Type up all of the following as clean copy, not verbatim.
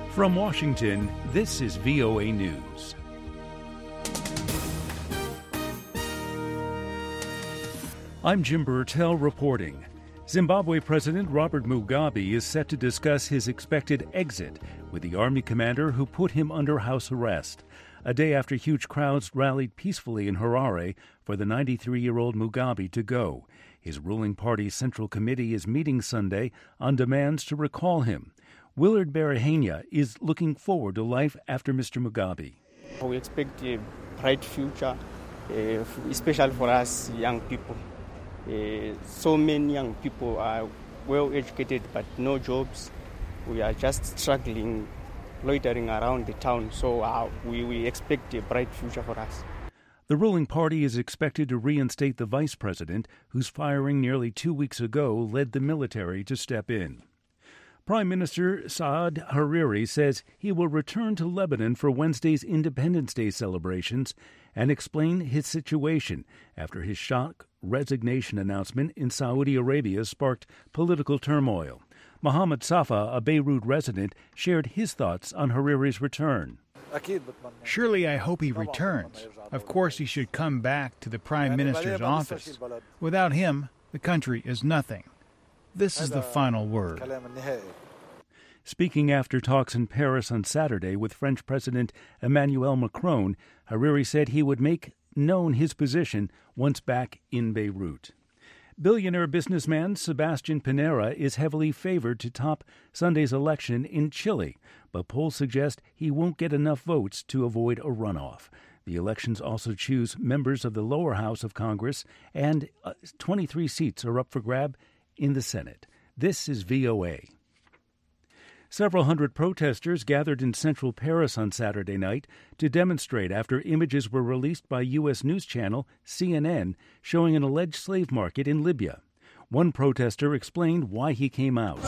From Washington, this is VOA News. I'm Jim Burtell reporting. Zimbabwe President Robert Mugabe is set to discuss his expected exit with the army commander who put him under house arrest, a day after huge crowds rallied peacefully in Harare for the 93-year-old Mugabe to go. His ruling party's Central Committee is meeting Sunday on demands to recall him. Willard Berihania is looking forward to life after Mr. Mugabe. We expect a bright future, especially for us young people. So many young people are well educated but no jobs. We are just struggling, loitering around the town, so we expect a bright future for us. The ruling party is expected to reinstate the vice president, whose firing nearly 2 weeks ago led the military to step in. Prime Minister Saad Hariri says he will return to Lebanon for Wednesday's Independence Day celebrations and explain his situation after his shock resignation announcement in Saudi Arabia sparked political turmoil. Mohammed Safa, a Beirut resident, shared his thoughts on Hariri's return. Surely I hope he returns. Of course he should come back to the Prime Minister's office. Without him, the country is nothing. This is the final word. Speaking after talks in Paris on Saturday with French President Emmanuel Macron, Hariri said he would make known his position once back in Beirut. Billionaire businessman Sebastian Pinera is heavily favored to top Sunday's election in Chile, but polls suggest he won't get enough votes to avoid a runoff. The elections also choose members of the lower house of Congress, and 23 seats are up for grab in the Senate. This is VOA. Several hundred protesters gathered in central Paris on Saturday night to demonstrate after images were released by U.S. news channel CNN showing an alleged slave market in Libya. One protester explained why he came out.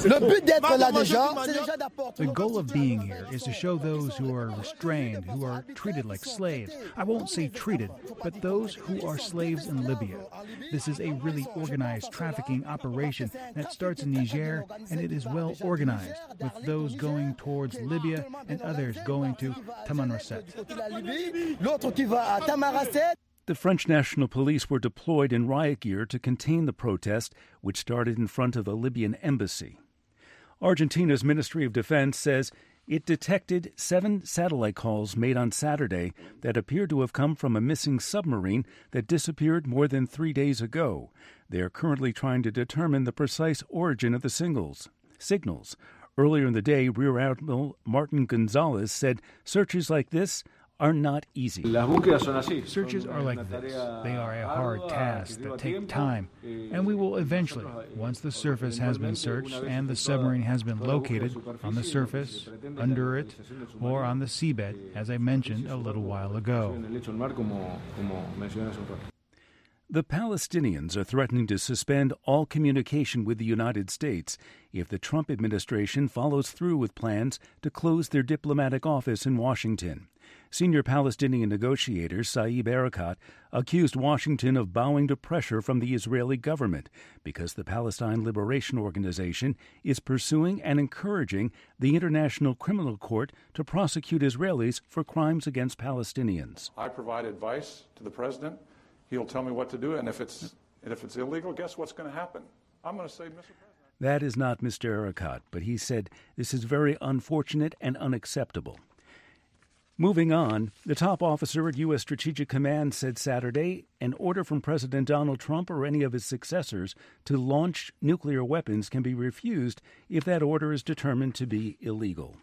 The goal of being here is to show those who are restrained, who are treated like slaves. I won't say treated, but those who are slaves in Libya. This is a really organized trafficking operation that starts in Niger, and it is well organized, with those going towards Libya and others going to Tamanrasset. The French National Police were deployed in riot gear to contain the protest, which started in front of the Libyan embassy. Argentina's Ministry of Defense says it detected 7 satellite calls made on Saturday that appear to have come from a missing submarine that disappeared more than 3 days ago. They are currently trying to determine the precise origin of the signals. Earlier in the day, Rear Admiral Martin Gonzalez said searches like this are not easy. Searches are like this. They are a hard task that take time, and we will eventually, once the surface has been searched and the submarine has been located on the surface, under it, or on the seabed, as I mentioned a little while ago. The Palestinians are threatening to suspend all communication with the United States if the Trump administration follows through with plans to close their diplomatic office in Washington. Senior Palestinian negotiator Saeb Erekat accused Washington of bowing to pressure from the Israeli government because the Palestine Liberation Organization is pursuing and encouraging the International Criminal Court to prosecute Israelis for crimes against Palestinians. I provide advice to the president. He'll tell me what to do, and if it's illegal, guess what's going to happen? I'm going to say, Mr. President. That is not Mr. Erekat, but he said this is very unfortunate and unacceptable. Moving on, the top officer at U.S. Strategic Command said Saturday an order from President Donald Trump or any of his successors to launch nuclear weapons can be refused if that order is determined to be illegal.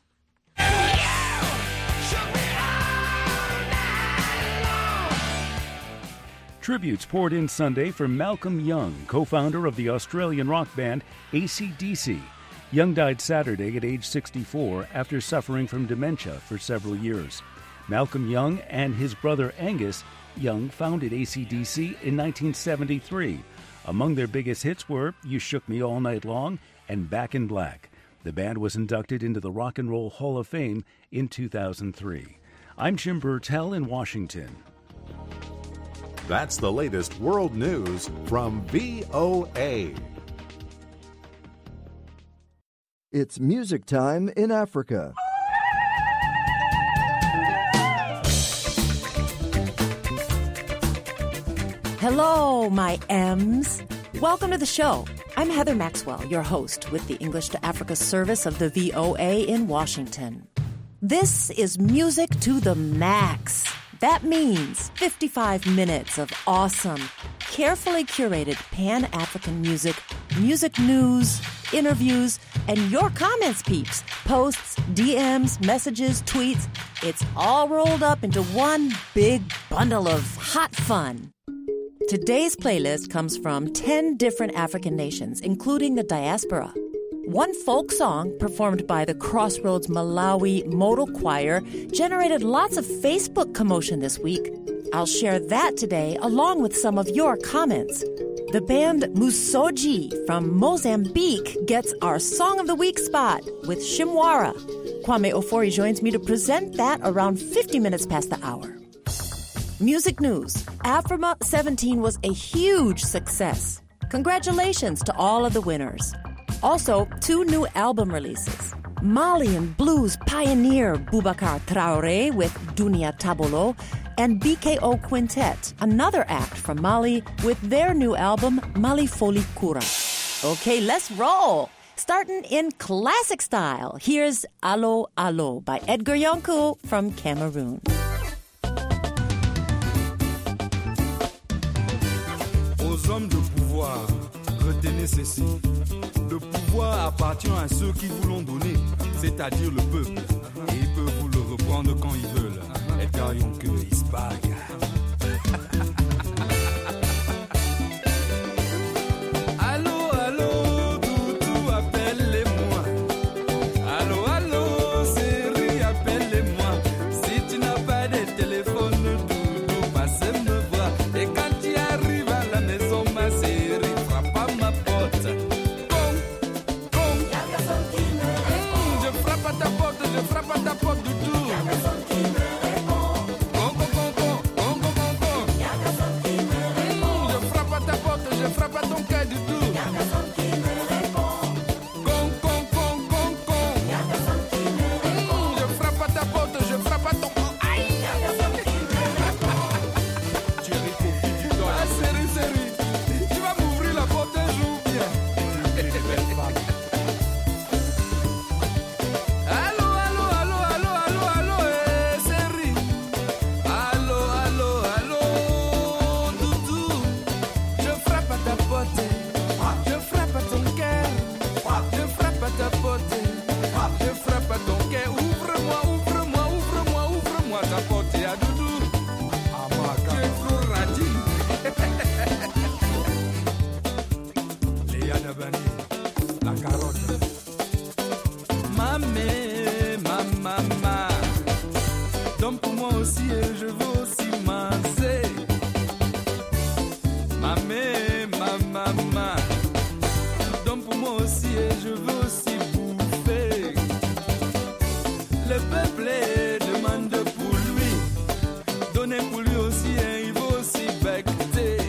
Tributes poured in Sunday for Malcolm Young, co-founder of the Australian rock band AC/DC. Young died Saturday at age 64 after suffering from dementia for several years. Malcolm Young and his brother Angus Young founded AC/DC in 1973. Among their biggest hits were You Shook Me All Night Long and Back in Black. The band was inducted into the Rock and Roll Hall of Fame in 2003. I'm Jim Burtell in Washington. That's the latest world news from VOA. It's music time in Africa. Hello, my M's. Welcome to the show. I'm Heather Maxwell, your host with the English to Africa service of the VOA in Washington. This is music to the max. That means 55 minutes of awesome, carefully curated Pan-African music, music news, interviews, and your comments, peeps. Posts, DMs, messages, tweets. It's all rolled up into one big bundle of hot fun. Today's playlist comes from 10 different African nations, including the diaspora. One folk song performed by the Crossroads Malawi Modal Choir generated lots of Facebook commotion this week. I'll share that today along with some of your comments. The band Musoji from Mozambique gets our Song of the Week spot with Shimwara. Kwame Ofori joins me to present that around 50 minutes past the hour. Music news. Afrima 17 was a huge success. Congratulations to all of the winners. Also, 2 new album releases. Malian blues pioneer Boubacar Traoré with Dunia Tabolo and BKO Quintet, another act from Mali, with their new album Mali Foli Kura. Okay, let's roll. Starting in classic style, here's Allo Allo by Edgar Yonkou from Cameroon. Aux hommes de pouvoir, retenez ceci. Le pouvoir appartient à ceux qui vous l'ont donné, c'est-à-dire le peuple. Et ils peuvent vous le reprendre quand ils veulent. Edgar Yonkou is back. Allô, allô, toutou, appelle-les-moi. Allô, allô, chérie, appelle-les-moi. Si tu n'as pas de téléphone, toutou, passez me voir. Et quand tu arrives à la maison, ma chérie, frappe à ma porte. Je frappe à ta porte du tout. Y'a personne qui me répond. Con, con, con, con, con, con, con, con. Y'a personne qui me répond. Je frappe à ta porte, je frappe à ton cœur du tout. Y'a personne qui me répond. Con, con, con, con, con. Y'a personne qui me répond. Je frappe à ta porte, je frappe à ton cœur. Aïe. Y'a personne qui me répond. Tu es copie du doigt. Ah, série, série. Tu vas m'ouvrir la porte un jour bien. Allô, allô, allô, allô, allô, allô, chérie. Allô, allô, allô, doudou. Je frappe à ta porte, je frappe à ton cœur. Je frappe à ta porte, je frappe à ton cœur. Ouvre-moi, ouvre-moi, ouvre-moi, ouvre-moi ta porte à doudou. Tu es trop radis. Léa Dabani, la carotte. Mamé, maman, donne pour moi aussi et je veux aussi manger. Mamé, maman, donne pour moi aussi et je veux aussi bouffer. Le peuple demande pour lui, donnez pour lui aussi et il veut aussi becter.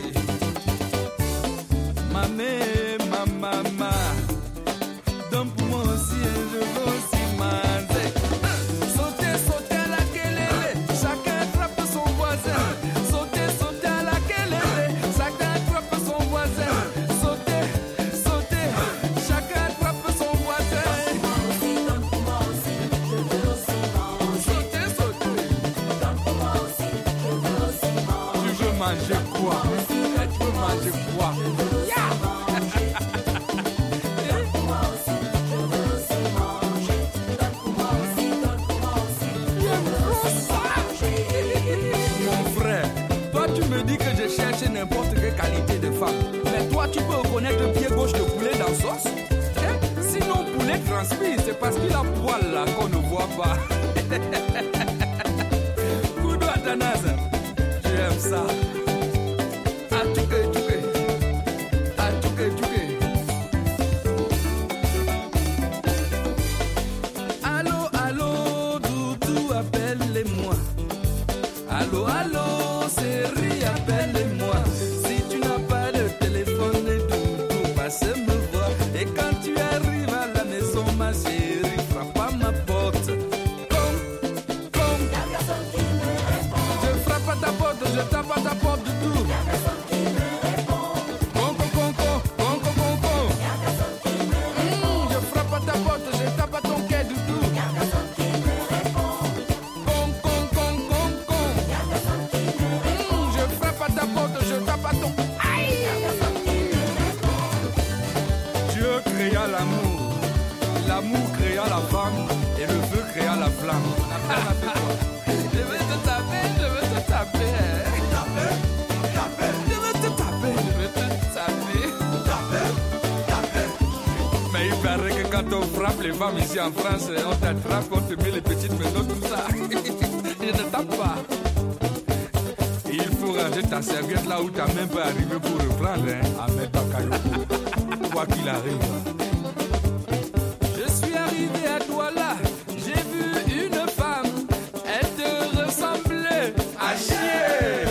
Mamé, maman. Donne pour moi aussi et je veux aussi manger. Sauter, sauter à la kelele, chacun attrape son voisin. Sauter, sauter à la kelele, chacun attrape son voisin. Sauter, sauter, chacun attrape son voisin. Donne pour moi aussi, je veux aussi manger. Sauter, sauter. Donne pour moi aussi, je veux aussi manger. Tu veux manger quoi? Tu veux manger quoi? Je cherche n'importe quelle qualité de femme. Mais toi, tu peux reconnaître le pied gauche de poulet dans sauce. Sinon, poulet transpire, c'est parce qu'il a poil là qu'on ne voit pas. Kudo Atanaza, j'aime ça. Atouké, touké. Atouké, touké. Allô, allô, doudou, appelle-les-moi. Allô, allô, chérie, appelle-moi. Si tu n'as pas de téléphone, doudou, passe me voir. Et quand tu arrives à la maison, ma chérie, frappe à ma porte. Comme, y'a personne qui me répond. Je frappe à ta porte, je tape à ta porte du tout. Y'a personne qui me je tape à ton quai doudou. Y'a personne qui me répond. Con, con, con, con, con. Y'a personne qui me répond. Je frappe à ta porte, je tape à ton. Aïe! Y'a personne qui me répond. Dieu créa l'amour. L'amour créa la femme. Et le feu créa la flamme. Je veux te taper, je veux te taper. Taper, taper. Je veux te taper, je veux te taper. Taper, taper. Mais il paraît que quand on frappe les femmes ici en France, on t'attrape, on te met les petites maisons, tout ça. Je ne tape pas. Il faut ranger ta serviette là où t'as même pas arrivé pour reprendre. Ahmed Bakayoko, quoi qu'il arrive. Je suis arrivé à Douala, j'ai vu une femme, elle te ressemblait à chier.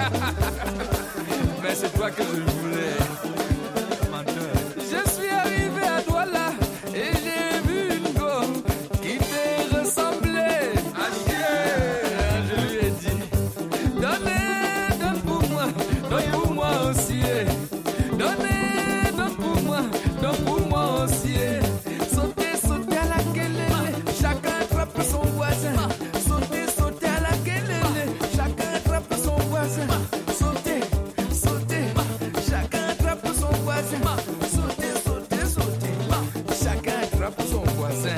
Mais c'est toi que je voulais, menteur. Je suis arrivé à Douala et j'ai vu une gomme qui te ressemblait à chier. Je lui ai dit, donnez, donne pour moi aussi. Donnez, donne pour moi aussi. Sauter à la gueule, chacun attrape son voisin. Sauter à la gueule, chacun attrape son voisin. Sauter, chacun attrape son voisin. Sauter, chacun attrape son voisin.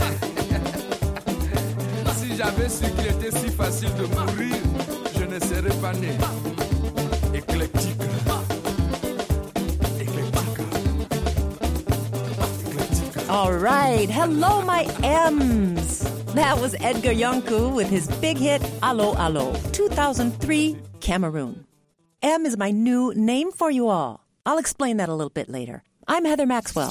Si j'avais su qu'il était si facile de mourir, je ne serais pas né. Éclectique. All right. Hello, my M's. That was Edgar Yonku with his big hit, Allo Allo, 2003, Cameroon. M is my new name for you all. I'll explain that a little bit later. I'm Heather Maxwell.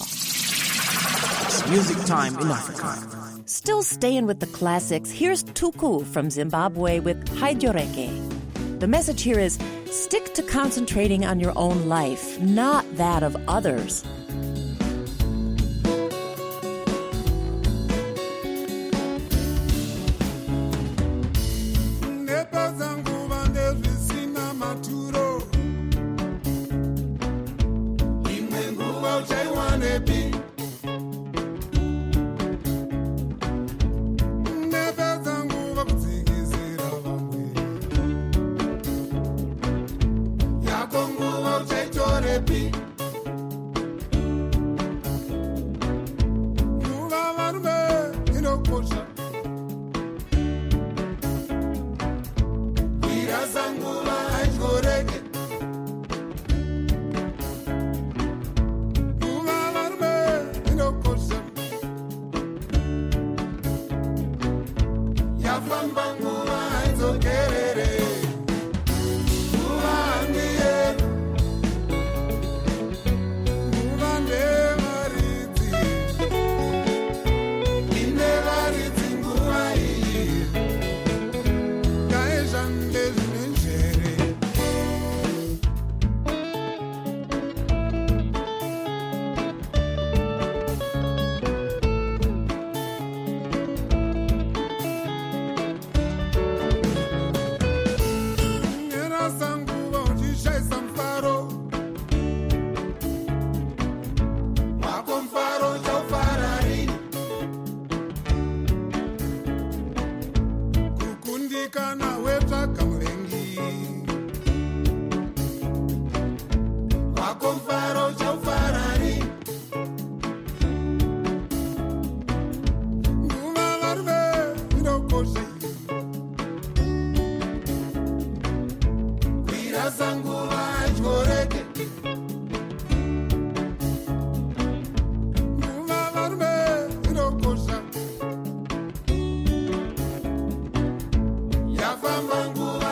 It's music time in Africa. Still staying with the classics, here's Tuku from Zimbabwe with Haidyoreke. The message here is, stick to concentrating on your own life, not that of others. Yafamba nguva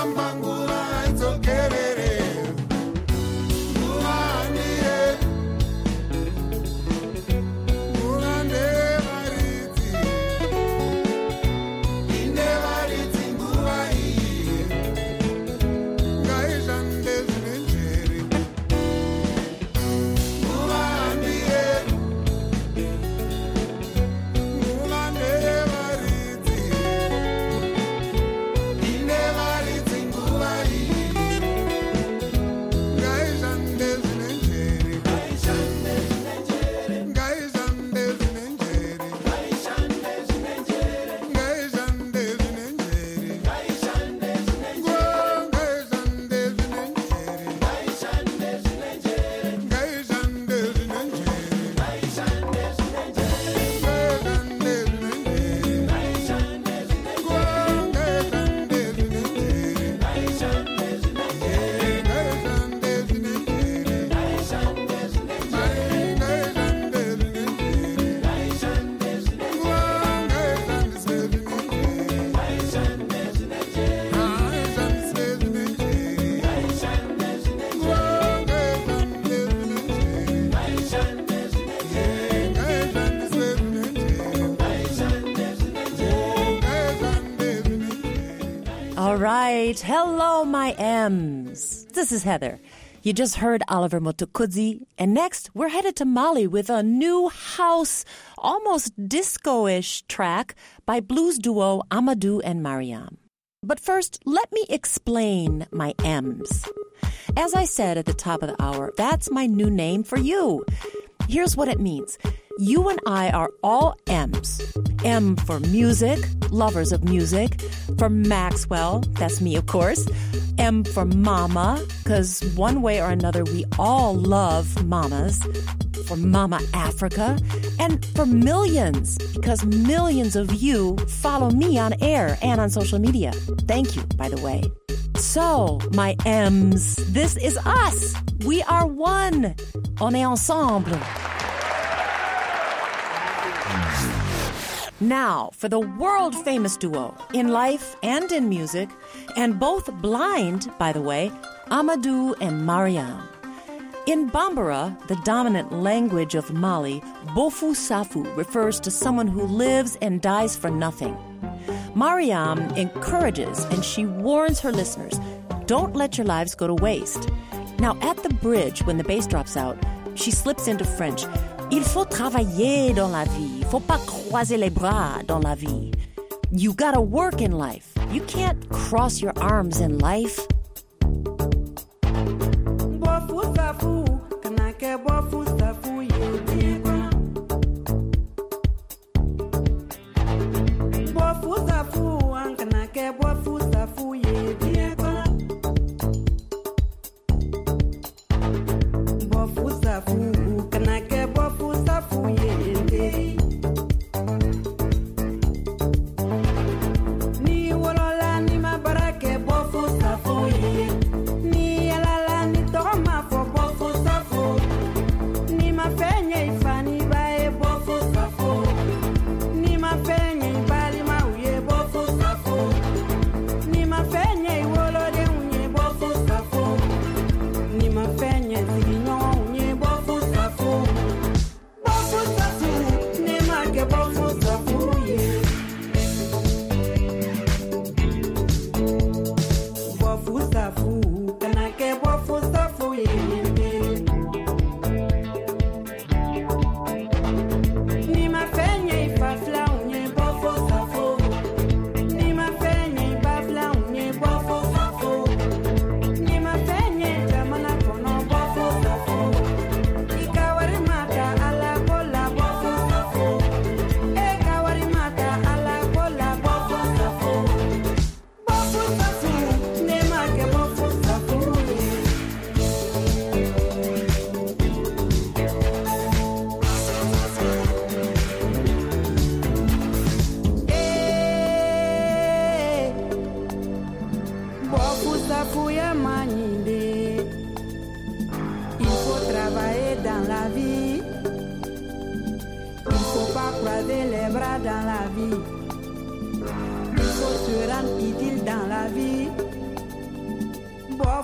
All right. Hello, my M's. This is Heather. You just heard Oliver Mtukudzi. And next, we're headed to Mali with a new house, almost disco-ish track by blues duo Amadou and Mariam. But first, let me explain my M's. As I said at the top of the hour, that's my new name for you. Here's what it means. You and I are all M's. M for music, lovers of music. For Maxwell, that's me, of course. M for mama, because one way or another, we all love mamas. For Mama Africa. And for millions, because millions of you follow me on air and on social media. Thank you, by the way. So, my M's, this is us. We are one. On est ensemble. Now, for the world-famous duo, in life and in music, and both blind, by the way, Amadou and Mariam. In Bambara, the dominant language of Mali, Bofu Safu refers to someone who lives and dies for nothing. Mariam encourages and she warns her listeners, don't let your lives go to waste. Now, at the bridge, when the bass drops out, she slips into French. Il faut travailler dans la vie. Faut pas croiser les bras dans la vie. You gotta work in life. You can't cross your arms in life.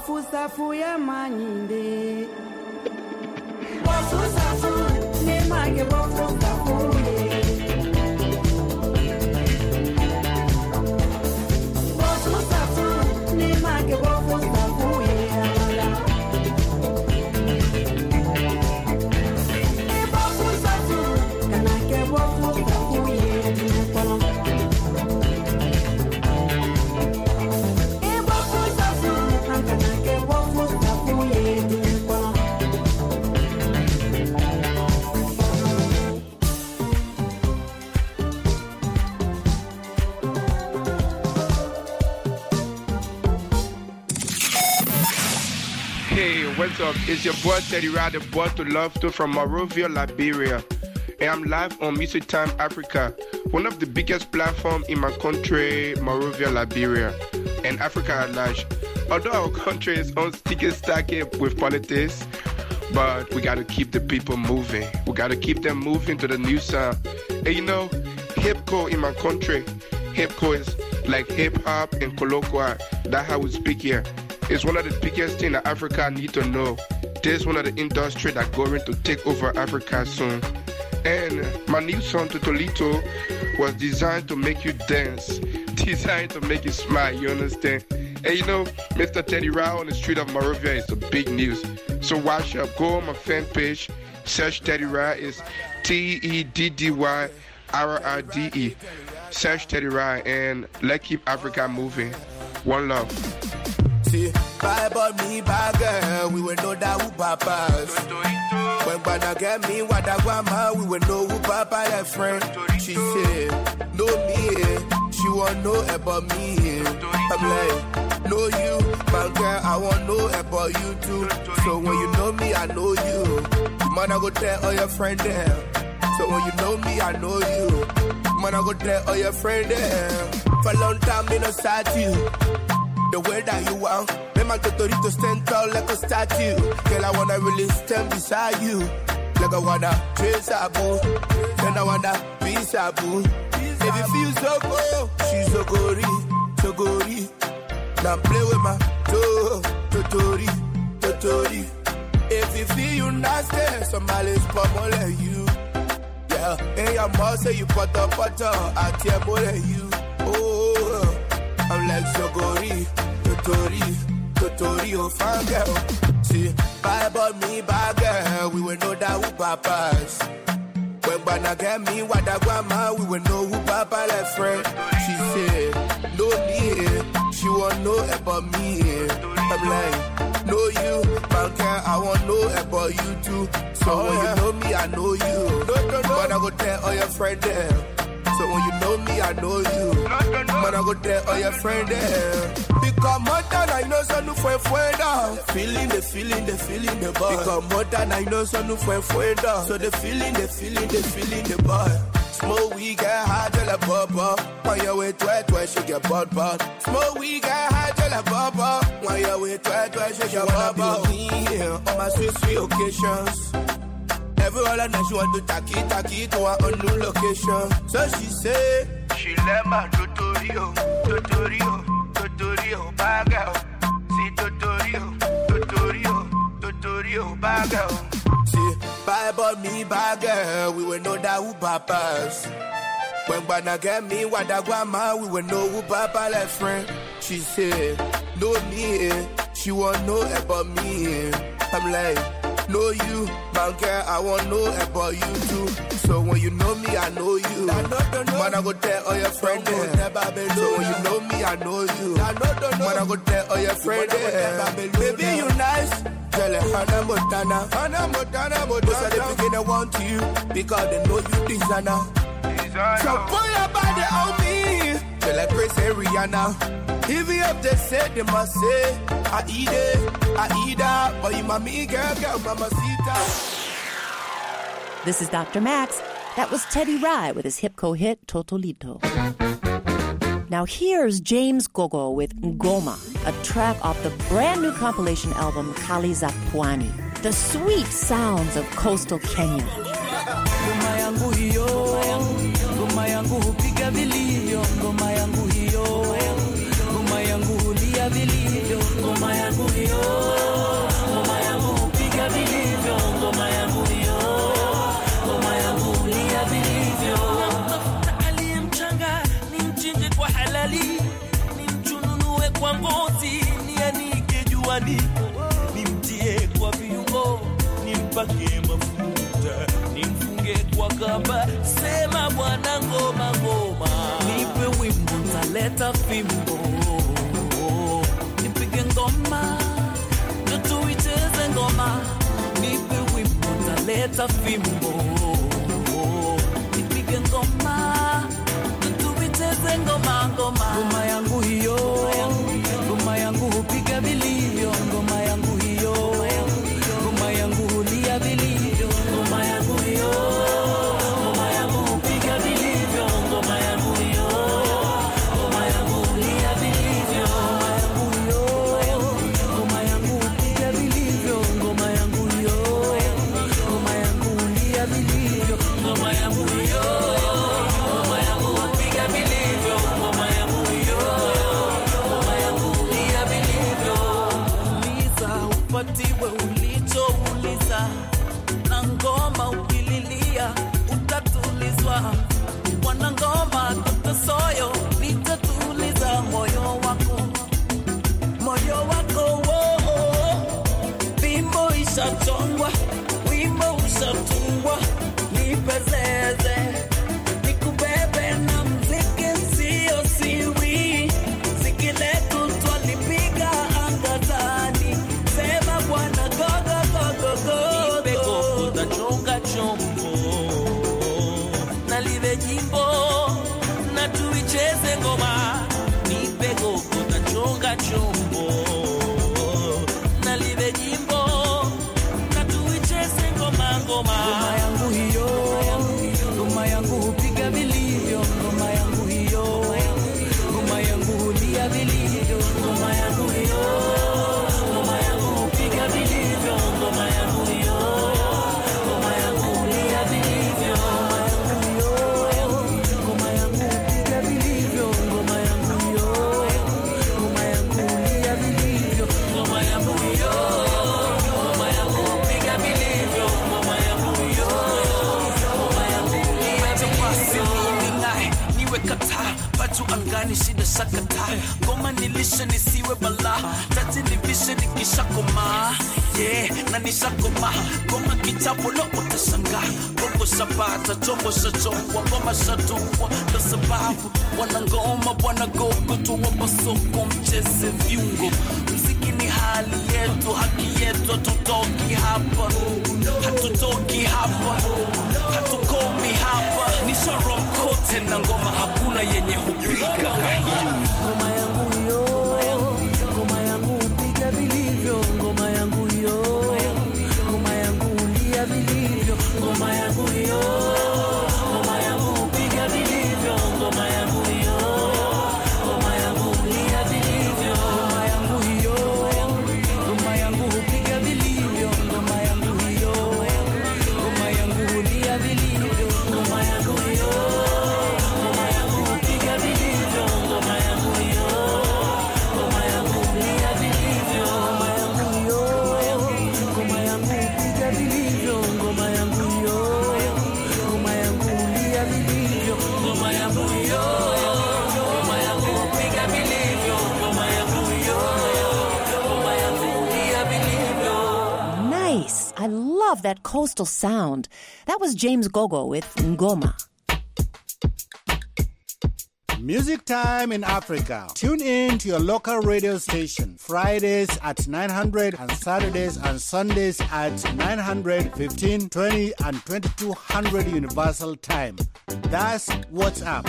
Bofu safu ya manyinde. Bofu safu ne mage bofu safu ye. Bofu safu ne mage bofu safu ye amala. Bofu safu kana ke bofu safu ye tukola. Hey, what's up? It's your boy Teddy Rye, the boy to love to from Monrovia, Liberia. And I'm live on Music Time Africa, one of the biggest platforms in my country, Monrovia, Liberia, and Africa at large. Although our country is on sticky stacking with politics, but we gotta keep the people moving. We gotta keep them moving to the new sound. And you know, hip-hop in my country, hip-hop is like hip-hop and colloquial. That's how we speak here. It's one of the biggest things that Africa need to know. This is one of the industries that going to take over Africa soon. And my new song, Totolito, was designed to make you dance, designed to make you smile, you understand? And you know, Mr. Teddy Rye on the street of Monrovia is the big news. So watch up, go on my fan page, search Teddy Rye, it's TEDDYRRDE. Search Teddy Rye and let's keep Africa moving. One love. See, bye but me bad girl, we will know that who papas. When Bana get me what I want, we will know who papa that friend. She said, know me, she want know about me. I'm like, know you, man girl, I want know about you too. So when you know me, I know you. You man, I go tell all your friend there. So when you know me, I know you. Man, I go tell all your friend there. For a long time, me no start you. The way that you want, make my Totorito stand tall like a statue. Girl, I wanna really stand beside you. Like I wanna chase a boo, then I wanna be a boo. If you feel so good, she's so gory, so gory. Now play with my Totori. If you feel you nasty, somebody's pummel at you. Yeah, and your mom say you butter, I tell more than you. Oh. I'm like Sogori, Totori, oh fine girl. See, bye about me, bad girl, we will know that who papas. When Bana get me, what I want, we will know who papa like friend. She said, know me, she want know about me. I'm like, know you, man girl, I want know about you too. So when you know me, I know you. But I go tell all your friends there. So when you know me, I know you. Man, I go tell all your friends there. Because more than I know, so no fue fuera. Feeling the boy. Because more than I know, so no fue fuera. So the feeling the boy. Smoke we get high till a bubble. On your way to she get bud. Smoke we get high till a bubble. On your way to she get bubble. Here on my sweet occasions. Everyone I know she want to taki to her own new location. So she said, she let my Totorio, bad girl. See Totorio, bad girl. See, bye about me, bad girl. We will know that who papas. When Bana get me, what I want, we will know who papa like friend. She said, know me, she want know about me. I'm like, know you, man girl, I want know about you too. So when you know me, I know you. Man, I go tell all your friends there. So when you know me, I know you. Man, I go tell all your friends there. Baby, you nice. Tell her Hannah Montana. Most of the people they want you because they know you designer. So pull your body on me. Tell her Chris and Rihanna. If you up there say, they must say, I eat that. But you mommy, girl, mamacita. This is Dr. Max. That was Teddy Rye with his hip-co hit, Totolito. Now here's James Gogo with Ngoma, a track off the brand new compilation album, Kali za Pwani. The sweet sounds of coastal Kenya. Ngoma yangu hiyo, ngoma yangu hupiga vilivyo, ngoma yangu hiyo, ngoma yangu hulia vilivyo, ngoma yangu hiyo, kwa ngozi, nianike juani, nimtie kwa viungo, nimpake mafuta, nimfunge kwa kamba, sema Bwana ngoma ngoma. Nipe wimbo taleta fimbo, nipige ngoma, tuicheze ngoma. Nipe wimbo taleta fimbo, nipige ngoma, tuicheze ngoma ngoma. Ngoma yangu hiyo, ngoma yangu hupiga vilivyo, ngoma yangu hiyo, ngoma yangu hulia vilivyo, ngoma yangu hiyo, ngoma yangu hupiga vilivyo, ngoma yangu hiyo, ngoma yangu hulia vilivyo, ngoma yangu hupiga vilivyo, ngoma yangu hiyo, ngoma yangu hulia vilivyo, ngoma yangu hiyo, ngoma yangu hupiga vilivyo, ngoma yangu hiyo, ngoma yangu hulia vilivyo. Uliza upatiwe ulichouliza, na ngoma ukililia utatulizwa. Wana ngoma tutasoyo, nitatuliza moyo wako, moyo wako. Wimbo ishachongwa, wimbo ushatungwa, nipezeze, nikubebe na mziki sio siri. Ziki letu twalipiga angazani, sema Bwana go go go go go. Nipe gogo tachonga chombo, na live jimbo, na tuicheze ngoma. Nipe gogo tachonga chombo, na live jimbo, na tuicheze ngoma ngoma. Ngoma yangu hiyo, ngoma yangu hupiga vilivyo, ngoma yangu hiyo, ngoma yangu hulia vilivyo, ngoma yangu hiyo, ngoma yangu hupiga vilivyo, ngoma yangu hiyo, ngoma yangu hulia vilivyo, ngoma yangu hiyo, ngoma yangu hupiga vilivyo, ngoma yangu hiyo, ngoma yangu hulia vilivyo, ngoma yangu hiyo, ngoma yangu hupiga vilivyo, ngoma yangu hiyo, ngoma yangu hulia vilivyo. Niwe kata batu angani shida shakata, ngoma nilishe nisiwe bala, tati nivishe nikishakoma, yeah, na nishakoma. Ngoma kitabu lo utashanga, bongo shabata, chombo shachongwa, ngoma shatungwa. Ndo sababu wana ngoma wana gogo, tuwa masoko mcheze viungo. Mziki ni hali yetu, haki yetu, hatutoki hapa, hatutoki hapa, hatukomi hapa. Nisharo kote na ngoma hakuna yenye hupiga. Ngoma yangu hiyo, ngoma yangu hupiga vilivyo, ngoma yangu hiyo, ngoma yangu hulia vilivyo, ngoma yangu hiyo, ngoma yangu hupiga vilivyo, ngoma yangu hiyo, ngoma yangu hulia vilivyo, ngoma yangu hiyo, ngoma yangu hupiga vilivyo, ngoma yangu hiyo, ngoma yangu hulia vilivyo, ngoma yangu hiyo, ngoma yangu hupiga vilivyo, ngoma yangu hiyo, ngoma yangu hulia vilivyo, ngoma yangu hiyo, ngoma yangu hupiga vilivyo, ngoma yangu hiyo, ngoma yangu hulia vilivyo, ngoma yangu hiyo, ngoma yangu hupiga vilivyo, ngoma yangu hiyo, ngoma yangu hulia vilivyo. Nice. I love that coastal sound. That was James Gogo with Ngoma. Music Time in Africa. Tune in to your local radio station. Fridays at 900 and Saturdays and Sundays at 900, 15, 20 and 2200 Universal Time. That's what's up.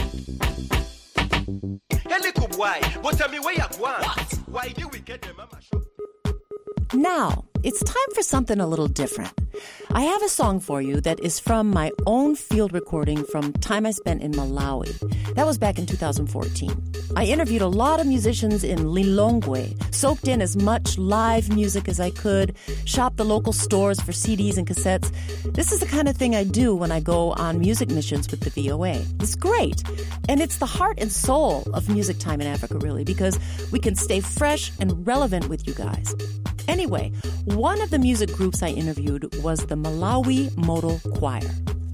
Why do we get the mama show? Now, it's time for something a little different. I have a song for you that is from my own field recording from time I spent in Malawi. That was back in 2014. I interviewed a lot of musicians in Lilongwe, soaked in as much live music as I could, shopped the local stores for CDs and cassettes. This is the kind of thing I do when I go on music missions with the VOA. It's great. And it's the heart and soul of Music Time in Africa, really, because we can stay fresh and relevant with you guys. Anyway, one of the music groups I interviewed was the Malawi Model Choir.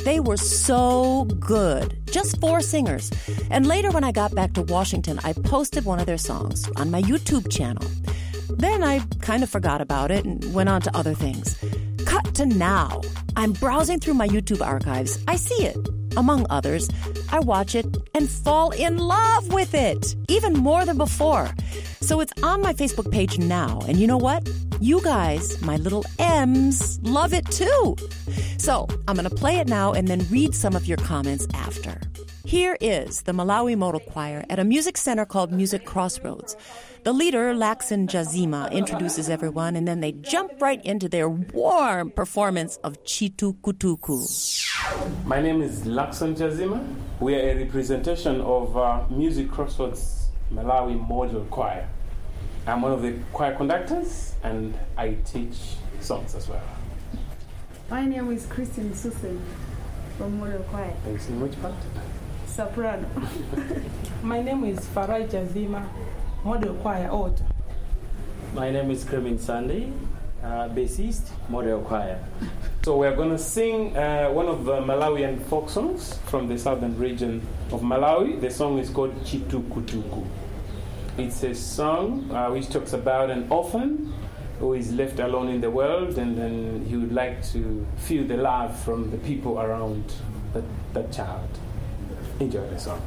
They were so good. Just 4 singers. And later when I got back to Washington, I posted one of their songs on my YouTube channel. Then I kind of forgot about it and went on to other things. Cut to now. I'm browsing through my YouTube archives. I see it. Among others, I watch it and fall in love with it, even more than before. So it's on my Facebook page now. And you know what? You guys, my little M's, love it too. So I'm going to play it now and then read some of your comments after. Here is the Malawi Model Choir at a music center called Music Crossroads. The leader, Laxon Jazima, introduces everyone, and then they jump right into their warm performance of Chitu Kutuku. My name is Laxon Jazima. We are a representation of Music Crossroads Malawi Model Choir. I'm one of the choir conductors, and I teach songs as well. My name is Christine Susan from Model Choir. Thanks. In which part? Soprano. My name is Farai Jazima, Model Choir Alto. My name is Kremin Sunday, bassist, Model Choir. So we're going to sing one of the Malawian folk songs from the southern region of Malawi. The song is called Chitu Kutuku. It's a song which talks about an orphan who is left alone in the world, and then he would like to feel the love from the people around that child. Enjoy the song.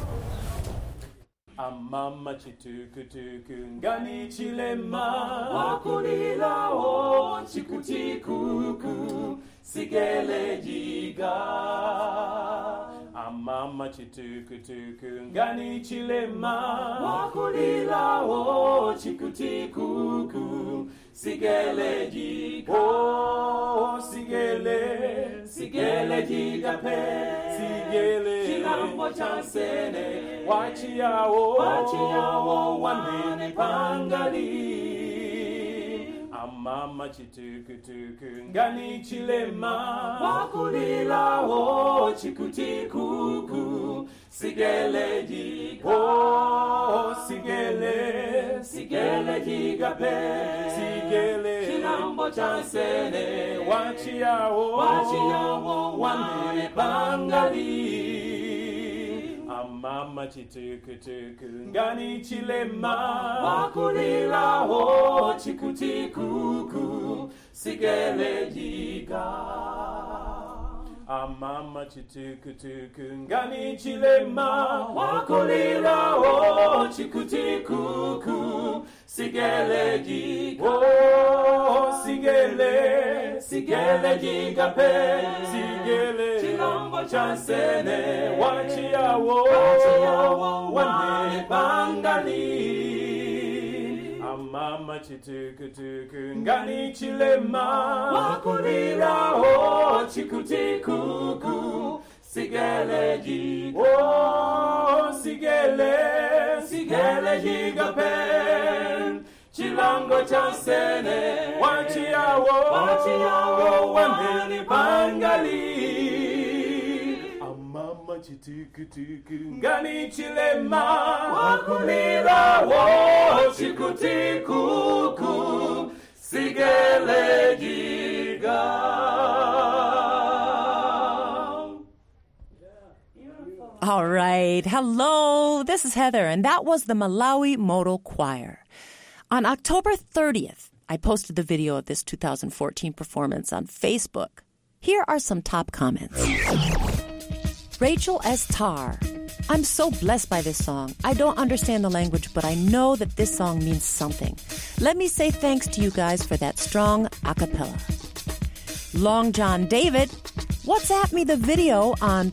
Amama chitukutuku ngani chilema wakulila o chikutikuku sigele jiga. Amama chitukutuku ngani chilema wakulila o chikutikuku sigele jiga. Oh sigele jiga pe sigele chilambo chansene wachiao wanene pangali. Amama chitukutuku ngani chilema wakulila o chikutikuku sigele jiga. Oh sigele jiga pe sigele chilambo chansene wachiao wanene pangali. Amama chitukutuku ngani chilema wakulila o chikutikuku sigele jiga. Amama chitukutuku ngani chilema wakulila o chikutikuku sigele jiga. Oh sigele jiga pe sigele chilambo chansene wachiao wanene pangali. Amama chitukutuku ngani chilema wakulila o chikutikuku sigele jiga. Oh sigele jiga pen chilango chansene wachiao wanene pangali. Amama chitukutuku ngani chilema wakulila wo chikutikuku sigele jiga. All right. Hello, this is Heather, and that was the Malawi Model Choir. On October 30th, I posted the video of this 2014 performance on Facebook. Here are some top comments. Rachel S. Tarr. I'm so blessed by this song. I don't understand the language, but I know that this song means something. Let me say thanks to you guys for that strong a cappella. Long John David. WhatsApp me the video on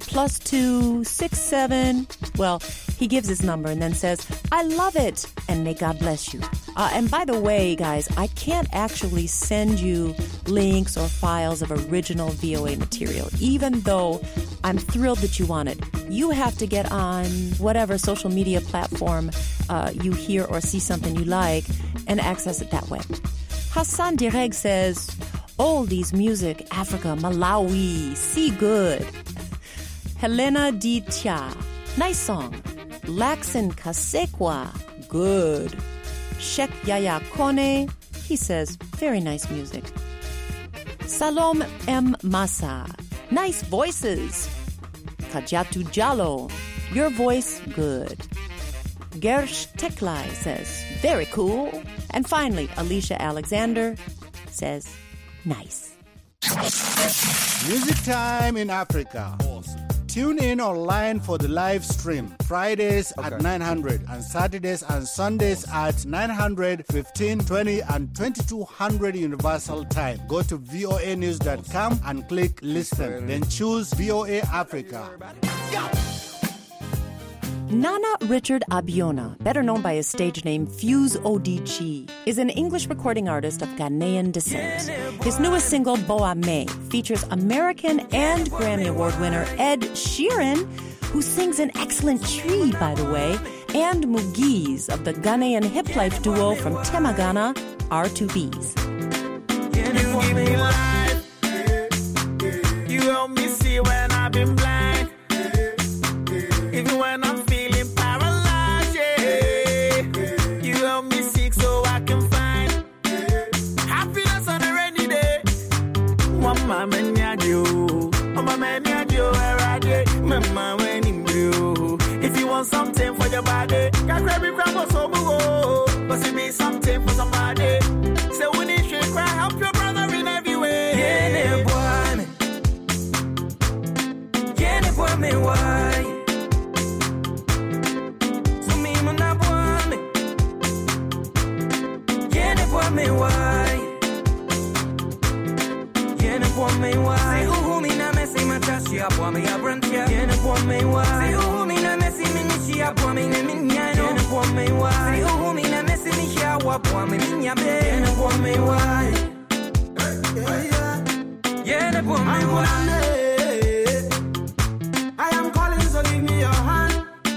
+267. Well, he gives his number and then says, I love it, and may God bless you. And by the way, guys, I can't actually send you links or files of original VOA material, even though I'm thrilled that you want it. You have to get on whatever social media platform you hear or see something you like and access it that way. Hassan Direg says, Oldies music, Africa, Malawi, see good. Helena D. Tia, nice song. Laxon Kasekwa, good. Shek Yaya Kone, he says, very nice music. Salom M. Masa, Nice voices. Kajatu Jalo, your voice good. Gersh Teklai says, very cool. And finally, Alicia Alexander says, nice. Music Time in Africa. Tune in online for the live stream. Fridays at 900 and Saturdays and Sundays at 900, 15, 20 and 2200 Universal Time. Go to voanews.com and click listen. Then choose VOA Africa. Nana Richard Abiona, better known by his stage name Fuse Odichie, is an English recording artist of Ghanaian descent. His newest single, Boa Me, features American and Grammy Award winner Ed Sheeran, who sings an excellent tree, by the way, and Mugiz of the Ghanaian hip life duo from Temagana, R2Bs. You help me see when I've been blind. Even when I'm feeling paralyzed, yeah. You help me seek so I can find happiness on a rainy day. One mama nyadio, mama nyadio, where I did, mama when in blue. If you want something for your body, can grab me from us over. Must it be something for somebody? So when you should cry, help your brother in every way. Yeah, boy, me why? Me why? Yene po me why? Say who me na me say my tashi up me a brand here. Yene po me why? Say who me na me say me ni shi up me ne minya. Yene po me why? Say who me na me say me shi up me minya be. Yene po me why? Yene po me why? I am calling so give me your hand.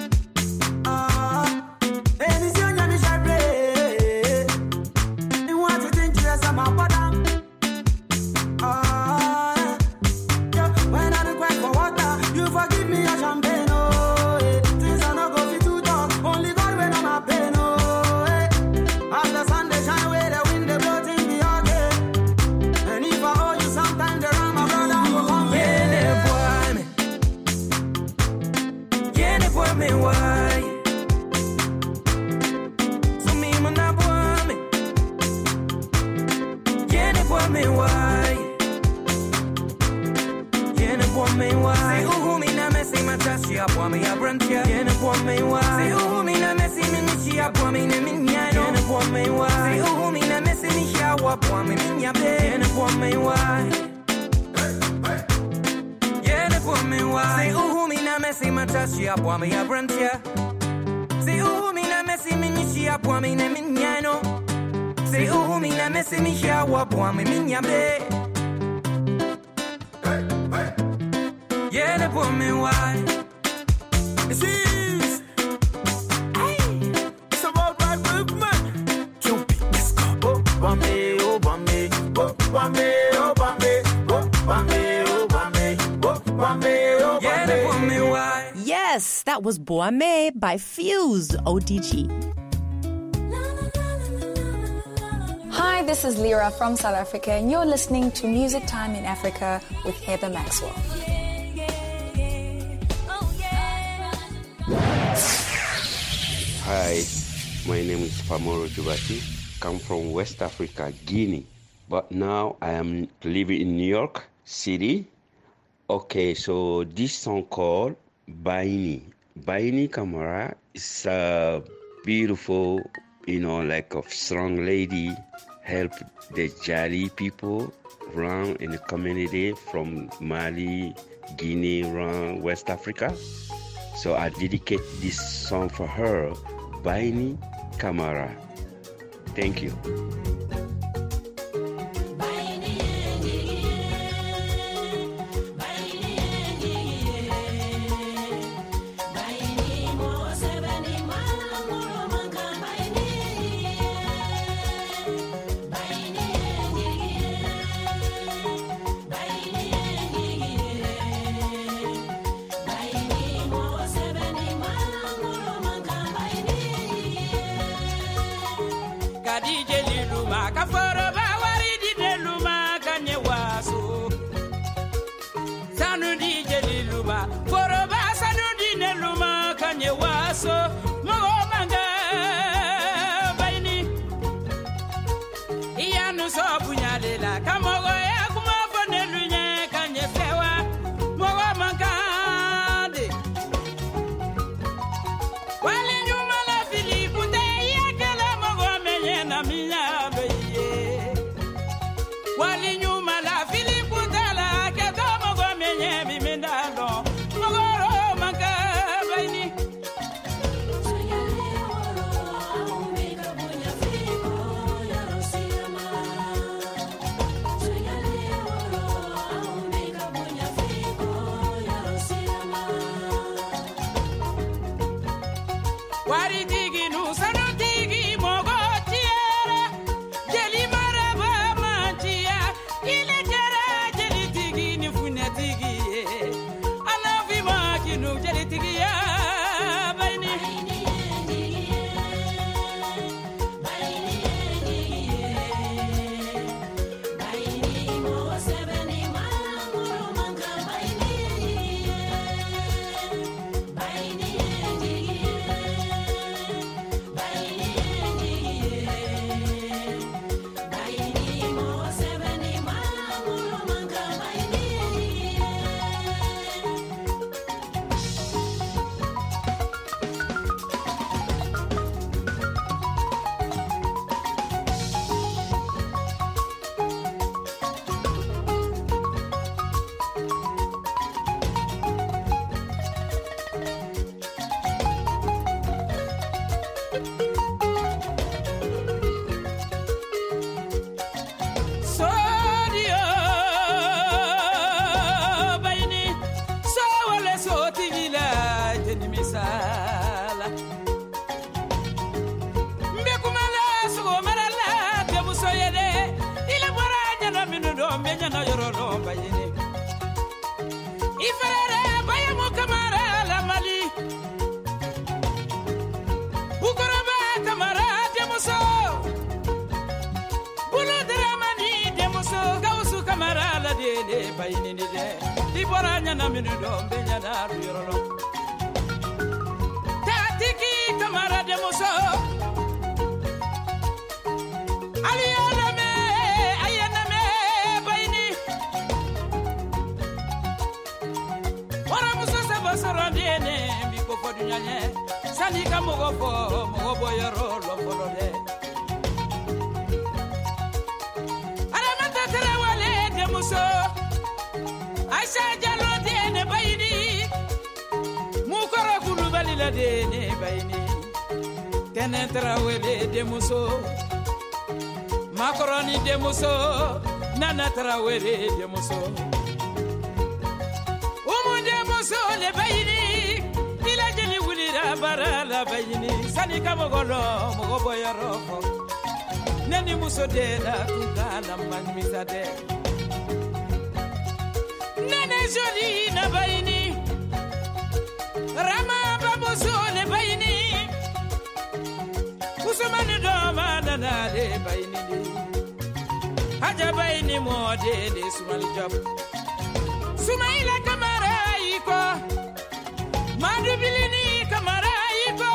Yes, that was Boa Me by Fuse ODG. Hi, this is Lyra from South Africa, and you're listening to Music Time in Africa with Heather Maxwell. Hi, my name is Famoro Jubati. Come from West Africa, Guinea. But now I am living in New York City. Okay, so this song called Baini Kamara is a beautiful, like a strong lady, help the Jali people around in the community from Mali, Guinea, around West Africa. So I dedicate this song for her, Baini Kamara. Thank you. ye waso mogo manga baini iyanu so bunyalela kamogo ya kuma fone lunye kanye sewa mogo manga de wali nyuma la filipu te yakala mogo menye na minya beye wali nyuma la filipu tala ke to mogo menye bimindalo mogo ro manga baini wari digi nu sano digi mogo tiara jeli maraba mantia ile jara jeli digi ni fune digi ana vi makinu jeli digi ya baini Sodio baini so wala so tigila jeni misala mbekumala so marala te musoyede ile bora jana minu do menya na yoro do baini ifere bayamu kamara la mali bukoraba kamara te muso gausu kamara la de bayini ni de di boranya na minu do benya na yoro tatiki kamara de muso aliyana me ayana me bayini wara muso se basoro de ne mi ko fodu nyanye sani kamogo fo mo boyoro lo folo de muso Aisha jalo dene bayini mukoro kulu balila dene bayini kenen trawele de muso makoroni de muso nana trawele de muso de muso le bayini ila jeli wulira barala bayini sani kamogolo mogo boyaro neni muso de la kugala manimisa de nene joli na bayini rama babuso le bayini usumani do manana le bayini haja bayini mode de sumali job sumaila kamara iko madu bilini kamara iko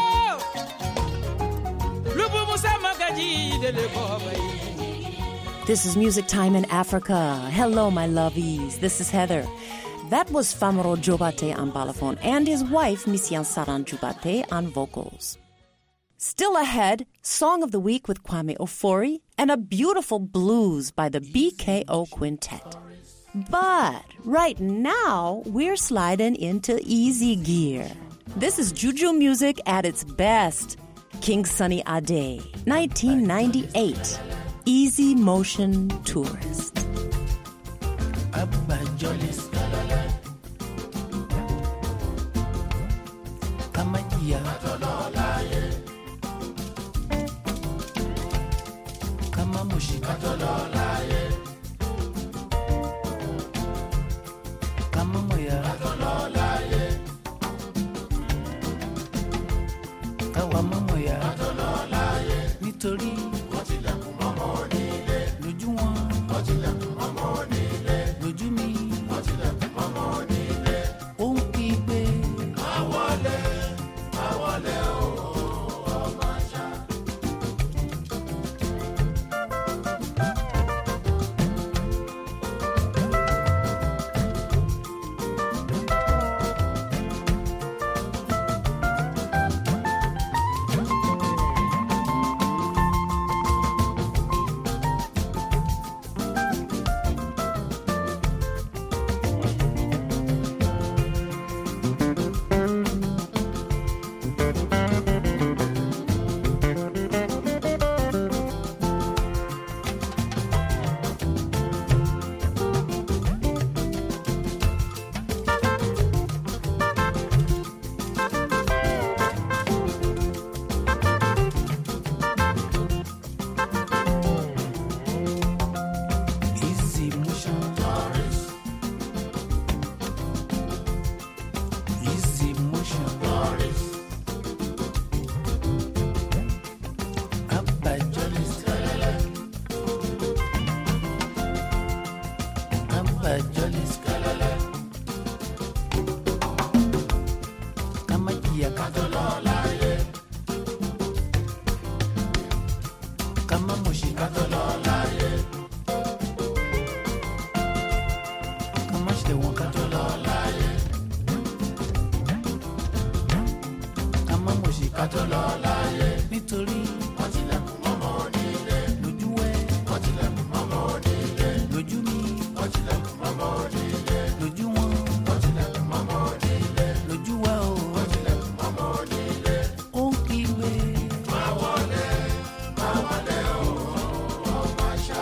lubu musa magaji de le bayini. This is Music Time in Africa. Hello, my lovies. This is Heather. That was Famaro Jobate on balafon and his wife, Misian Saran Jobate, on vocals. Still ahead, Song of the Week with Kwame Ofori and a beautiful blues by the BKO Quintet. But right now, we're sliding into easy gear. This is Juju music at its best. King Sunny Ade, 1998. Easy Motion Tourist. Abba Jolis Kamakia Kamamushi Kamamoya Kawamamoya Nitori lójú wọn lójú mi ó ń kígbe ká má mọ̀ ṣe ká tó lọ láyé. Ká má ṣe wọn ká tó lọ láyé. Ká má mọ̀ ṣe ká tó lọ láyé. Nítorí wọ́n tilẹ̀kùn mọ́mọ́ onílé. Lójú ẹ̀ wọ́n tilẹ̀kùn mọ́mọ́ onílé. Lójú mi wọ́n tilẹ̀kùn mọ́mọ́ onílé. Lójú wọn wọ́n tilẹ̀kùn mọ́mọ́ onílé. Lójú wa o wọ́n tilẹ̀kùn mọ́mọ́ onílé. Ó ń kígbe. Máa wọlé o, ọmọ àṣà.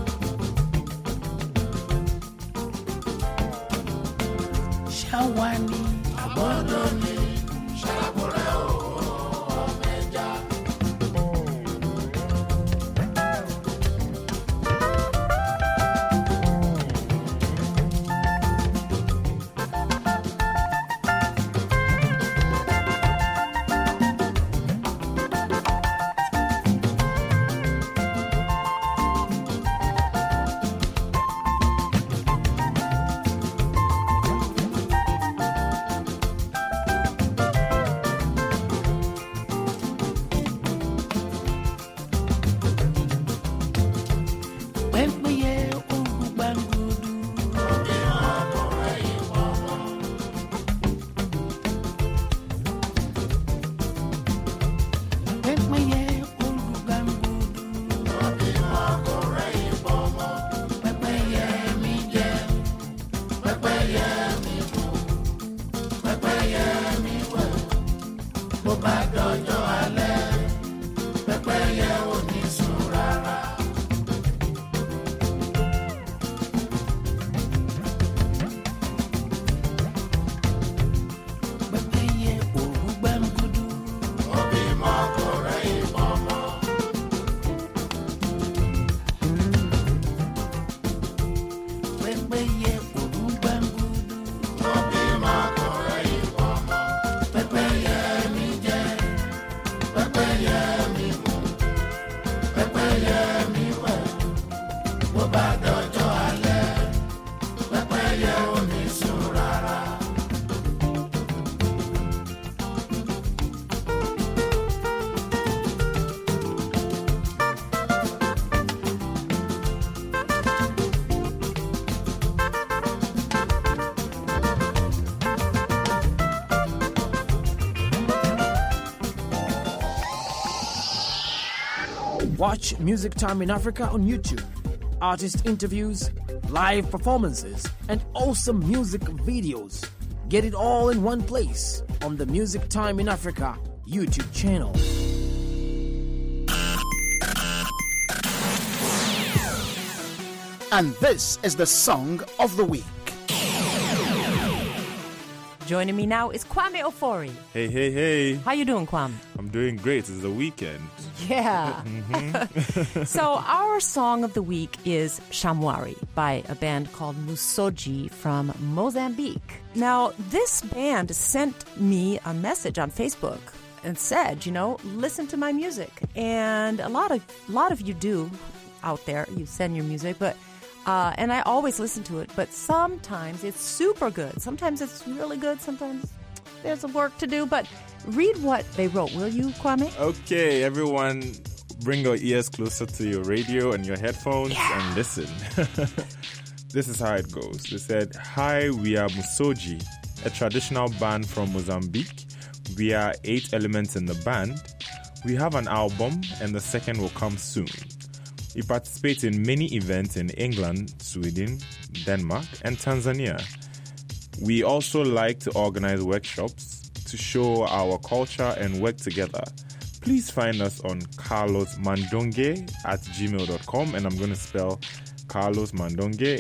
Ṣáwa ni àgbọ̀dọ̀ ni ṣàkórẹ́ o, ọmọ ẹja. Pẹ́pẹ́yẹ ogun gbàngudu. Pẹ́pẹ́yẹ ogun gbàngudu. Pẹ́pẹ́yẹ mi jẹ, pẹ́pẹ́yẹ mi mu, pẹ́pẹ́yẹ mi wẹ̀. Bó bá dọjọ́ alẹ́, pẹ́pẹ́yẹ ò ní sùn rárá. Pẹ́pẹ́yẹ òru gbàngudu. Pẹ́pẹ́yẹ òru gbàngudu. Pẹ́pẹ́yẹ mi jẹ, pẹ́pẹ́yẹ mi mu, pẹ́pẹ́yẹ mi wẹ̀. Bó bá dọjọ́ alẹ́, pẹ́pẹ́yẹ ò ní sùn rárá. Watch Music Time in Africa on YouTube. Artist interviews, live performances, and awesome music videos. Get it all in one place on the Music Time in Africa YouTube channel. And this is the song of the week. Joining me now is Kwame Ofori. Hey, hey, hey. How you doing, Kwame? I'm doing great. It's the weekend. Yeah. So our song of the week is Shamwari by a band called Musoji from Mozambique. Now, this band sent me a message on Facebook and said, listen to my music. And a lot of you do out there. You send your music, but and I always listen to it, but sometimes it's super good. Sometimes it's really good. Sometimes there's some work to do, but read what they wrote, will you, Kwame? Okay, everyone, bring your ears closer to your radio and your headphones and listen. This is how it goes. They said, "Hi, we are Musoji, a traditional band from Mozambique. We are 8 elements in the band. We have an album, and the second will come soon. We participate in many events in England, Sweden, Denmark, and Tanzania. We also like to organize workshops to show our culture and work together. Please find us on Carlos Mandonge at gmail.com, and I'm going to spell Carlos Mandonge,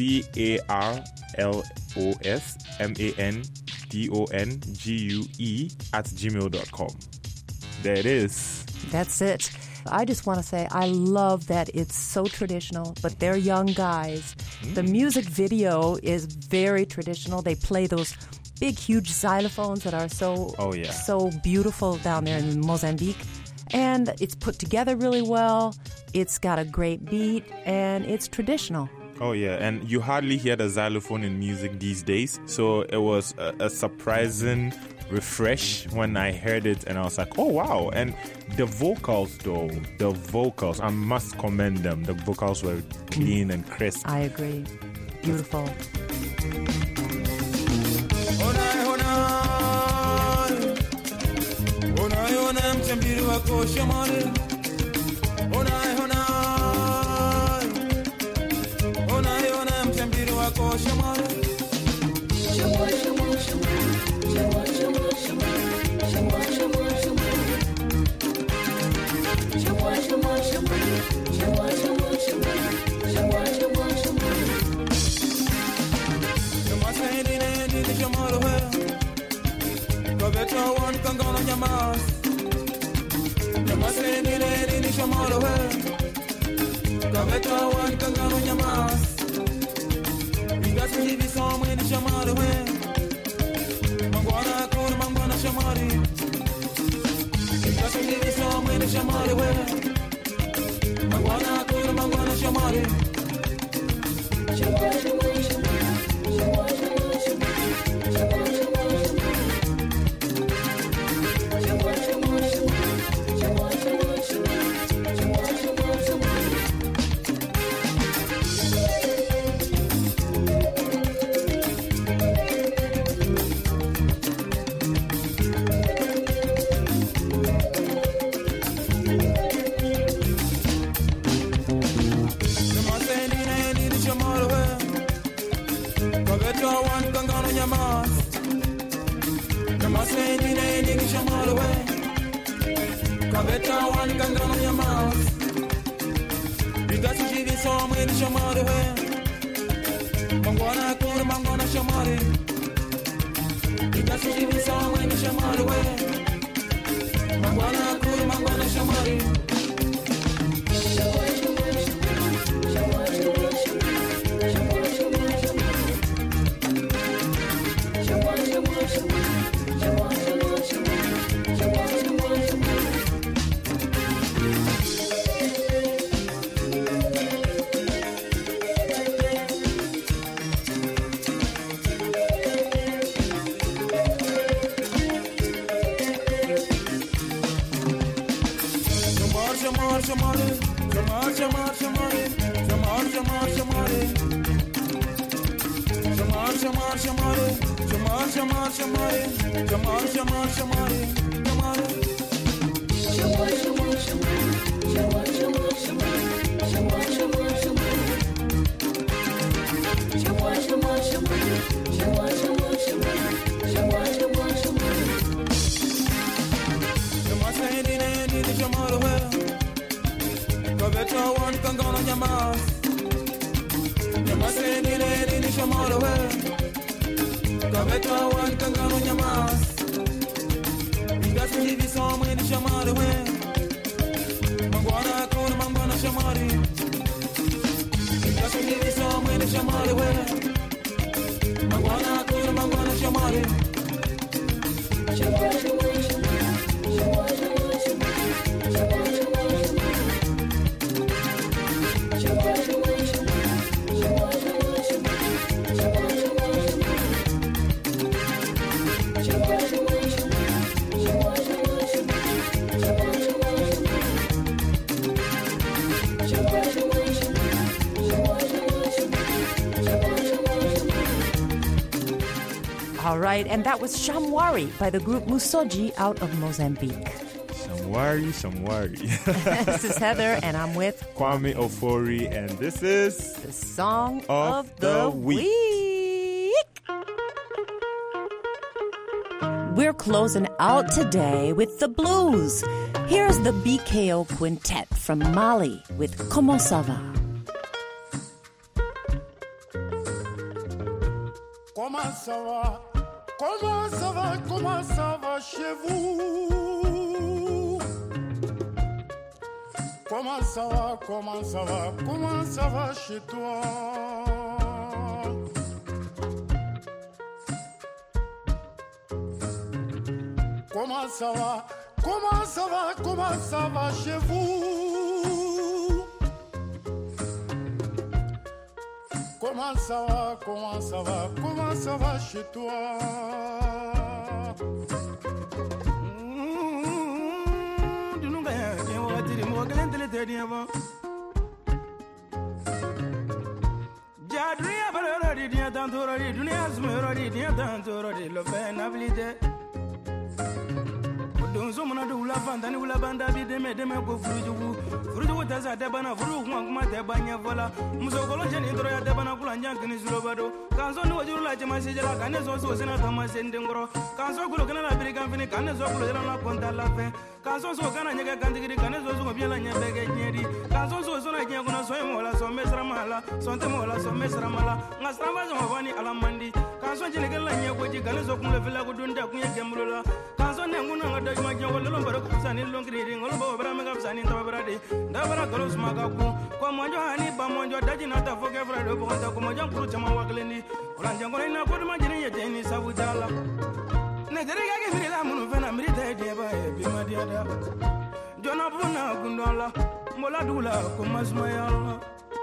CarlosMandongue at gmail.com. There it is. That's it. I just want to say I love that it's so traditional, but they're young guys. The music video is very traditional. They play those big, huge xylophones that are so beautiful down there in Mozambique. And it's put together really well. It's got a great beat, and it's traditional. Oh, yeah. And you hardly hear the xylophone in music these days. So it was a surprising refresh when I heard it, and I was like, oh wow. And the vocals though, I must commend them. The vocals were clean and crisp. I agree. Beautiful. All right, and that was Shamwari by the group Musoji out of Mozambique. Shamwari. This is Heather, and I'm with Kwame Ofori, and this is the Song of the Week. We're closing out today with the blues. Here's the BKO Quintet from Mali with Comment ça va? Comment ça va? Comment ça va? Comment ça va chez vous? Comment ça va? Comment ça va? Comment ça va chez toi? Comment ça va? Comment ça va? Comment ça va chez vous? Comment ça va? Comment ça va? Comment ça va chez toi? Don't so many do love and then will abandon them go Fruju Taza Debana, Furu, Debanya Vola, Musocologian Indra Debana Kulanjan is Robado, Kanso know you like my Sijala, Canes also Senator Thomas Endingro, Kanso Kulokana Company, Canes of Kulana Ponta Lafe, Kanso Sokana Candy, Canes also Bielania Begani, Kanso Sona Yakuna Somola, so Mesramala, Sontemola, so Mesramala, Nastrava Giovanni Alamandi, Kanso Jenicala, which Canes of Kulavilla Gudunda Gemula, Kanso Nanguna, my Jolomba, long reading all over Ramagapsan in Tabaradi, Dabara Golos Magaku, Comanjohani, Bamonjo, Dajinata, Fogavra, Comajan Kuchama Waglini, Olanjangorina, good imagine Jenny Savudala. Nederiga Gilamun, Venamita, Bimadiada, Jonabuna, Gundola, Moladula, Comasmayala.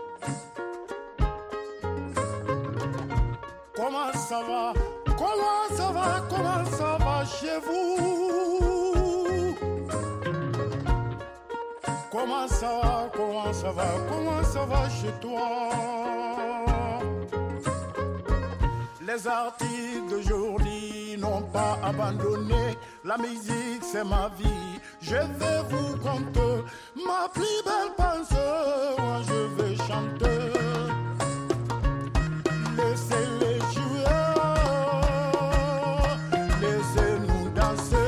Comment ça va? Comment ça va? Comment ça va chez vous? Comment ça va? Comment ça va? Comment ça va chez toi? Les artistes d'aujourd'hui n'ont pas abandonné. La musique c'est ma vie. Je vais vous conter ma plus belle pensée. Moi je vais chanter. Laissez-les jouer. Laissez-nous danser.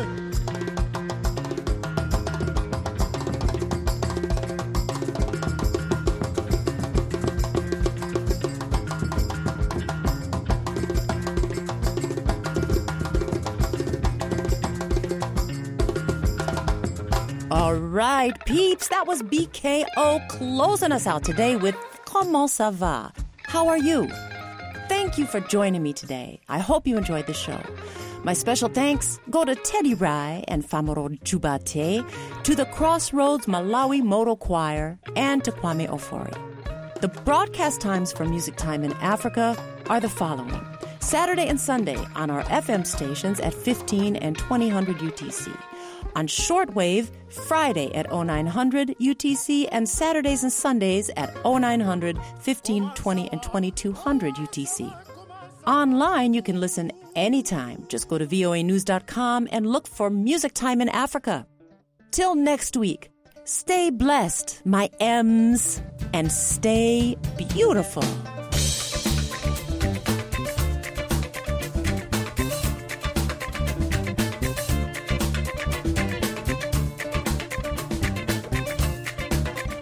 All right, peeps, that was BKO closing us out today with Comment ça va? How are you? Thank you for joining me today. I hope you enjoyed the show. My special thanks go to Teddy Rai and Famoro Jubate, to the Crossroads Malawi Moto Choir, and to Kwame Ofori. The broadcast times for Music Time in Africa are the following. Saturday and Sunday on our FM stations at 15 and 2000 UTC. On shortwave, Friday at 0900 UTC, and Saturdays and Sundays at 0900, 15, 20, and 2200 UTC. Online, you can listen anytime. Just go to voanews.com and look for Music Time in Africa. Till next week, stay blessed, my M's, and stay beautiful.